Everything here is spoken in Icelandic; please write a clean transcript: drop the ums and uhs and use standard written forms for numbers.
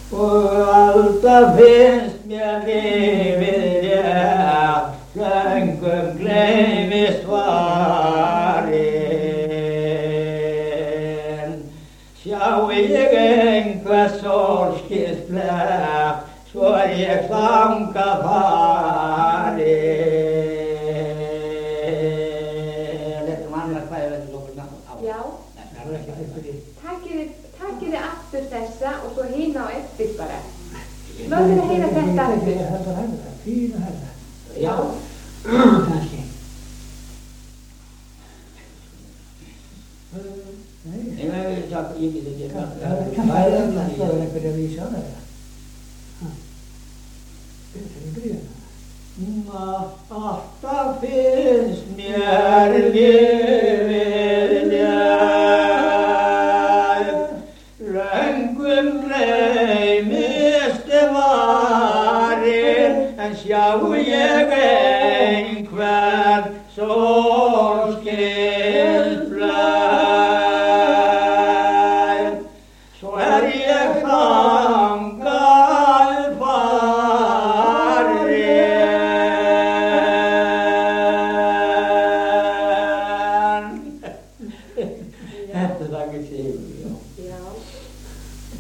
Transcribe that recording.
og alltaf finnst mér lífið rétt, löngum gleymist farin. Sjái ég einhver sólskins blett, svo ég þangað farin. Þetta vanlega hvað ég veit okkur náttúrulega á. Já. Það er ekki fyrir því. Takið þið aftur þessa og svo hina á eftir bara. Mögðu þið að heyra þetta aftur? Þetta var herra, fína herra. Já. Kannski. Nei, ég get ekki það. Það er einhverja vísa á þetta. Þetta er gríðan. Alltaf finnst mér lífið létt, löngum gleymist farin, en sjái ég einhvern sólskins blett, svo ég farin.